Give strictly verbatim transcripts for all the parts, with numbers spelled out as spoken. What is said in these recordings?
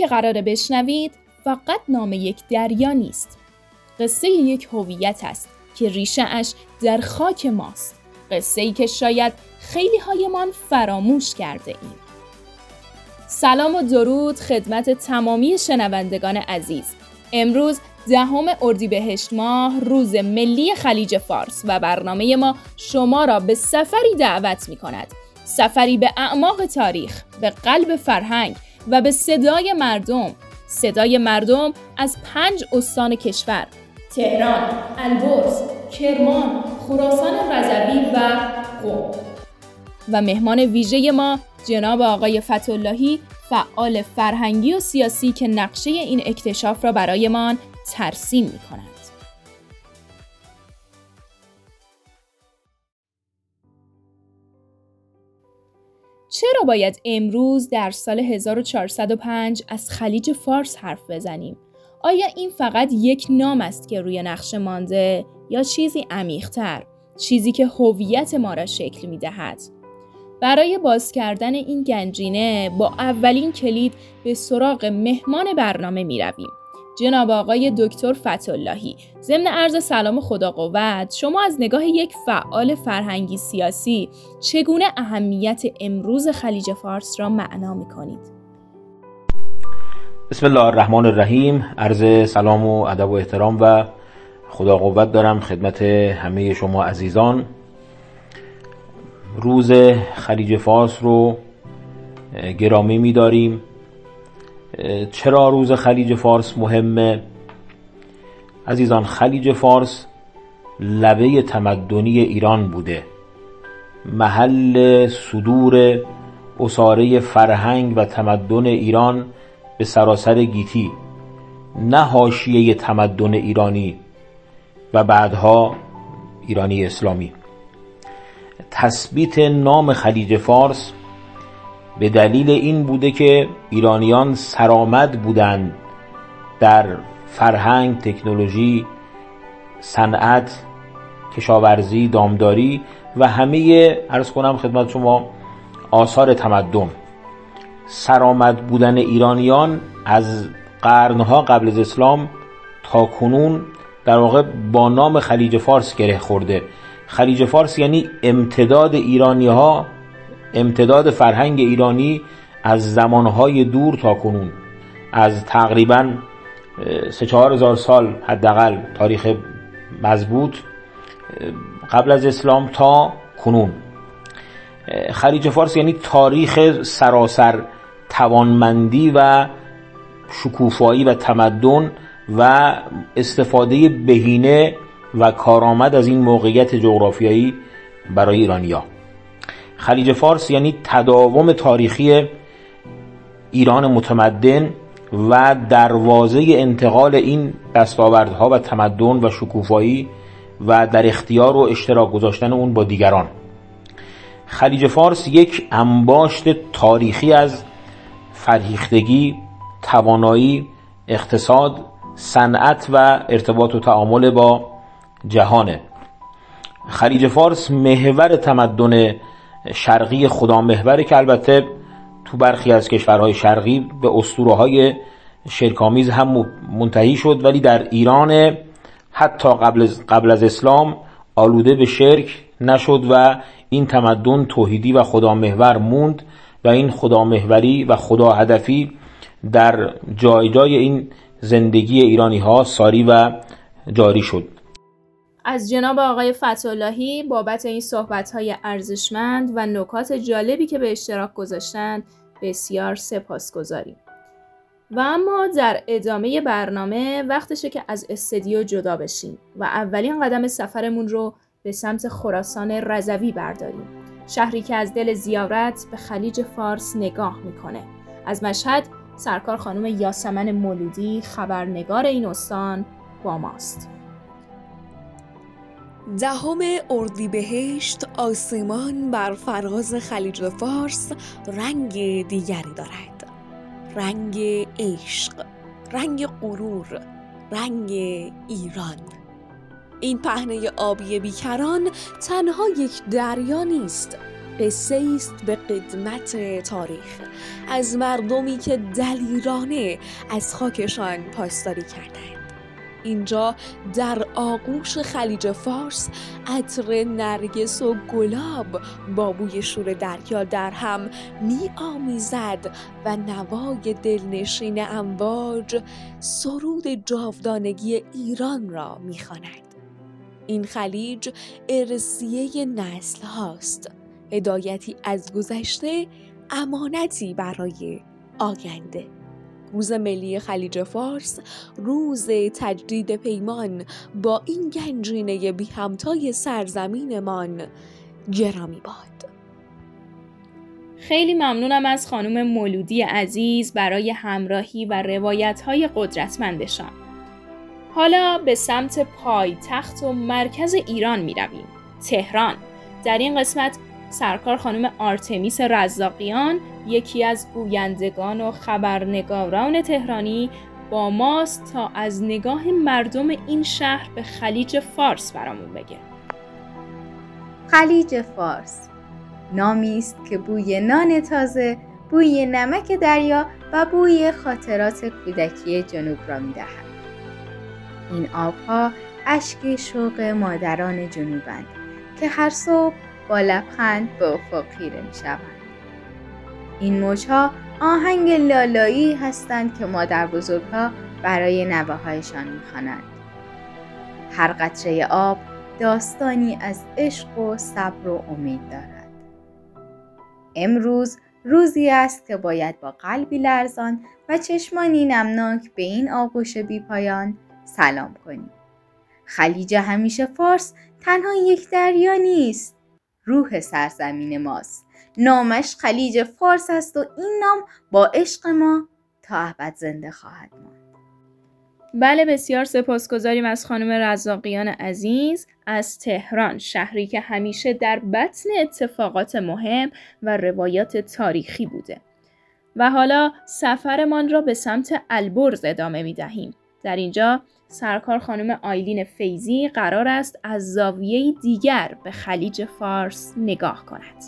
قراره بشنوید فقط نام یک دریا نیست. قصه یک هویت است که ریشه اش در خاک ماست. قصه‌ای که شاید خیلی هایمان فراموش کرده ایم. سلام و درود خدمت تمامی شنوندگان عزیز. امروز دهم اردیبهشت ماه، روز ملی خلیج فارس و برنامه ما شما را به سفری دعوت می کند. سفری به اعماق تاریخ، به قلب فرهنگ و به صدای مردم. صدای مردم از پنج استان کشور: تهران، البرز، کرمان، خراسان رضوی و قم. و مهمان ویژه ما جناب آقای فتح‌اللهی، فعال فرهنگی و سیاسی که نقشه این اکتشاف را برایمان ترسیم می کند. چرا باید امروز در سال هزار و چهارصد و پنج از خلیج فارس حرف بزنیم؟ آیا این فقط یک نام است که روی نقشه مانده یا چیزی عمیق‌تر، چیزی که هویت ما را شکل می‌دهد؟ برای باز کردن این گنجینه با اولین کلید به سراغ مهمان برنامه می‌رویم. جناب آقای دکتر فتح‌اللهی، ضمن عرض سلام خدا قوت، شما از نگاه یک فعال فرهنگی سیاسی چگونه اهمیت امروز خلیج فارس را معنا می‌کنید؟ بسم الله الرحمن الرحیم. عرض سلام و ادب و احترام و خدا قوت دارم خدمت همه شما عزیزان. روز خلیج فارس رو گرامی می‌داریم. چرا روز خلیج فارس مهمه؟ عزیزان، خلیج فارس لبه تمدنی ایران بوده، محل صدور اساره فرهنگ و تمدن ایران به سراسر گیتی، نه حاشیه تمدن ایرانی و بعدها ایرانی اسلامی. تثبیت نام خلیج فارس به دلیل این بوده که ایرانیان سرآمد بودند در فرهنگ، تکنولوژی، صنعت، کشاورزی، دامداری و همه عرض کنم خدمت شما آثار تمدن. سرآمد بودن ایرانیان از قرنها قبل از اسلام تا کنون در واقع با نام خلیج فارس گره خورده. خلیج فارس یعنی امتداد ایرانی ها، امتداد فرهنگ ایرانی از زمانهای دور تا کنون، از تقریبا سه چهار هزار سال حداقل تاریخ مضبوط قبل از اسلام تا کنون. خلیج فارس یعنی تاریخ سراسر توانمندی و شکوفایی و تمدن و استفاده بهینه و کارآمد از این موقعیت جغرافیایی برای ایرانی‌ها. خلیج فارس یعنی تداوم تاریخی ایران متمدن و دروازه انتقال این دستاوردها و تمدن و شکوفایی و در اختیار و اشتراک گذاشتن اون با دیگران. خلیج فارس یک انباشت تاریخی از فرهیختگی، توانایی، اقتصاد، صنعت و ارتباط و تعامل با جهانه. خلیج فارس محور تمدن شرقی خدامحوره که البته تو برخی از کشورهای شرقی به اسطوره‌های شرک‌آمیز هم منتهی شد، ولی در ایران حتی قبل از قبل از اسلام آلوده به شرک نشد و این تمدن توحیدی و خدامحور موند و این خدامحوری و خدا هدفی در جای جای این زندگی ایرانی‌ها ساری و جاری شد. از جناب آقای فتح‌اللهی بابت این صحبت‌های ارزشمند و نکات جالبی که به اشتراک گذاشتند بسیار سپاسگزاریم. و اما در ادامه برنامه وقتشه که از استودیو جدا بشیم و اولین قدم سفرمون رو به سمت خراسان رضوی برداریم، شهری که از دل زیارت به خلیج فارس نگاه میکنه. از مشهد سرکار خانم یاسمن مولودی، خبرنگار این استان، با ماست. دهم اردیبهشت آسمان بر فراز خلیج فارس رنگ دیگری دارد، رنگ عشق، رنگ غرور، رنگ ایران. این پهنه آبی بیکران تنها یک دریا نیست، قصه است به قدمت تاریخ از مردمی که دلیرانه از خاکشان پاسداری کردند. اینجا در آغوش خلیج فارس عطر نرگس و گلاب با بوی شور دریا در هم می آمیزد و نوای دلنشین امواج سرود جاودانگی ایران را می خواند. این خلیج ارثیه نسل هاست، هدایتی از گذشته، امانتی برای آینده. روز ملی خلیج فارس، روز تجدید پیمان با این گنجینه بی همتای سرزمینمان گرامی باد. خیلی ممنونم از خانم مولودی عزیز برای همراهی و روایت‌های قدرتمندشان. حالا به سمت پایتخت و مرکز ایران می رویم، تهران. در این قسمت سرکار خانم آرتمیس رزاقیان، یکی از گویندگان و خبرنگاران تهرانی، با ماست تا از نگاه مردم این شهر به خلیج فارس برامون بگه. خلیج فارس نامی است که بوی نان تازه، بوی نمک دریا و بوی خاطرات کودکی جنوب را می‌دهد. این آب‌ها اشک شوق مادران جنوبند که هر صبح با لبخند به افق خیره می‌شوند. این موج‌ها آهنگ لالایی هستند که مادر بزرگ‌ها برای نوه‌هایشان می‌خوانند. هر قطره آب داستانی از عشق و صبر و امید دارد. امروز روزی است که باید با قلبی لرزان و چشمانی نمناک به این آغوش بی پایان سلام کنیم. خلیج همیشه فارس تنها یک دریا نیست، روح سرزمین ماست. نامش خلیج فارس است و این نام با عشق ما تا ابد زنده خواهد ماند. بله، بسیار سپاسگزاریم از خانم رزاقیان عزیز از تهران، شهری که همیشه در بطن اتفاقات مهم و روایات تاریخی بوده. و حالا سفرمان را به سمت البرز ادامه می دهیم. در اینجا سرکار خانم آیلین فیضی قرار است از زاویه دیگر به خلیج فارس نگاه کند.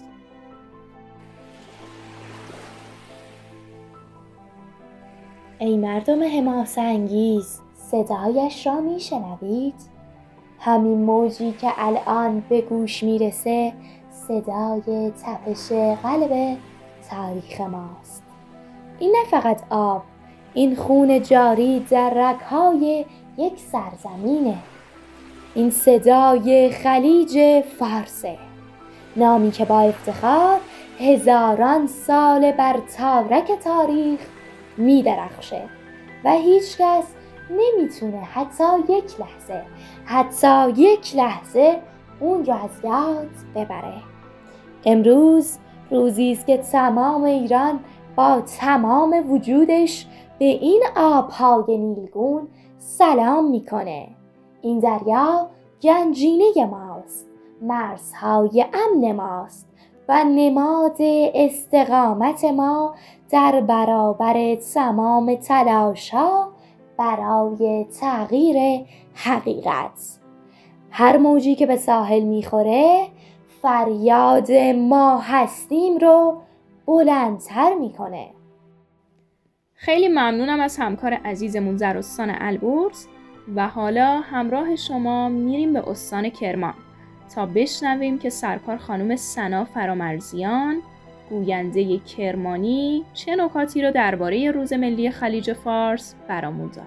ای مردم حماسه انگیز، صدایش را می شنوید؟ همین موجی که الان به گوش می رسه صدای تپش قلب تاریخ ماست. این نه فقط آب، این خون جاری در رگ‌های یک سرزمینه. این صدای خلیج فارسه، نامی که با افتخار هزاران سال بر تارک تاریخ می درخشه و هیچ کس نمیتونه حتی یک لحظه حتی یک لحظه اون رو از یاد ببره. امروز روزی است که تمام ایران با تمام وجودش به این آبهای نیلگون سلام میکنه. این دریا گنجینه ماست، مرزهای امن ماست و نماد استقامت ما در برابر تمام تلاش‌ها برای تغییر حقیقت. هر موجی که به ساحل میخوره فریاد ما هستیم رو بلندتر میکنه. خیلی ممنونم از همکار عزیزمون در استان البرز و حالا همراه شما میریم به استان کرمان تا بشنویم که سرکار خانم سنا فرامرزیان، گوینده کرمانی، چه نکاتی رو درباره روز ملی خلیج فارس برامون دارن.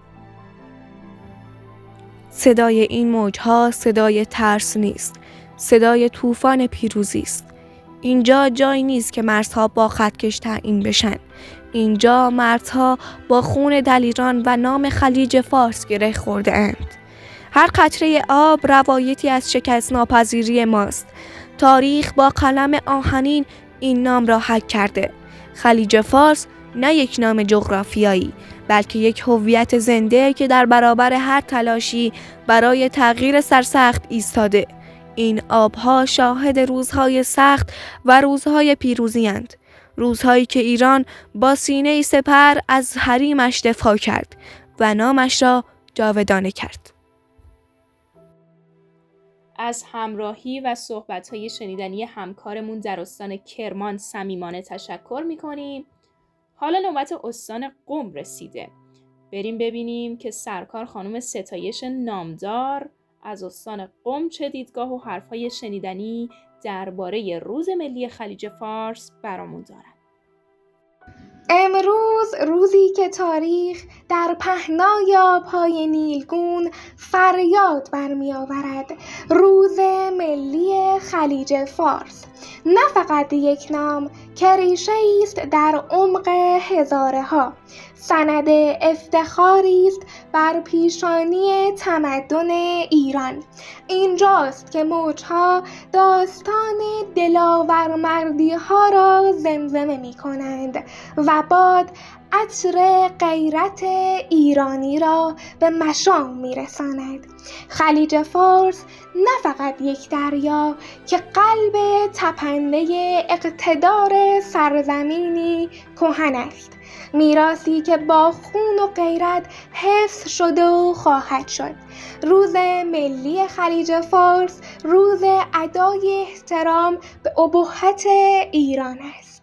صدای این موجها صدای ترس نیست، صدای طوفان پیروزی است. اینجا جایی نیست که مرزها با خطکش تعیین بشن. اینجا مرزها با خون دلیران و نام خلیج فارس گره خورده اند. هر قطره آب روایتی از شکست ناپذیری ماست. تاریخ با قلم آهنین این نام را حک کرده. خلیج فارس نه یک نام جغرافیایی، بلکه یک هویت زنده که در برابر هر تلاشی برای تغییر سرسخت ایستاده. این آبها شاهد روزهای سخت و روزهای پیروزی اند. روزهایی که ایران با سینه سپر از حریمش دفاع کرد و نامش را جاودانه کرد. از همراهی و صحبت‌های شنیدنی همکارمون در استان کرمان صمیمانه تشکر می‌کنیم. حالا نوبت استان قم رسیده. بریم ببینیم که سرکار خانم ستایش نامدار از استان قم چه دیدگاه و حرف‌های شنیدنی درباره روز ملی خلیج فارس برامون دارن. امروز روزی که تاریخ در پهنای آب‌های نیلگون فریاد برمی آورد، روز ملی خلیج فارس، نه فقط یک نام که ریشه است در عمق هزاره ها، سند افتخاری است بر پیشانی تمدن ایران. اینجاست که موجها داستان دلاور مردی ها را زمزمه می کنند و باد عطر غیرت ایرانی را به مشام می رساند. خلیج فارس نه فقط یک دریا که قلب تپنده اقتدار سرزمینی کهن است، میراثی که با خون و غیرت حفظ شده و خواهد شد. روز ملی خلیج فارس روز ادای احترام به ابهت ایران است.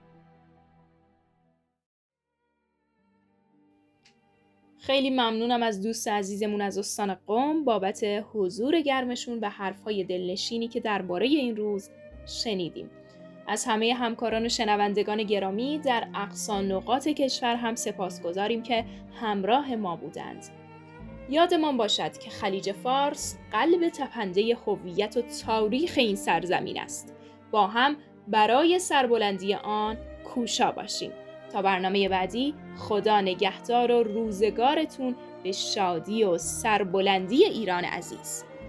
خیلی ممنونم از دوست عزیزمون از استان قم بابت حضور گرمشون و حرفهای دلنشینی که درباره این روز شنیدیم. از همه همکاران و شنوندگان گرامی در اقصا نقاط کشور هم سپاسگزاریم که همراه ما بودند. یادمان باشد که خلیج فارس قلب تپنده هویت و تاریخ این سرزمین است. با هم برای سربلندی آن کوشا باشیم. تا برنامه بعدی، خدا نگهدار و روزگارتون به شادی و سربلندی ایران عزیز.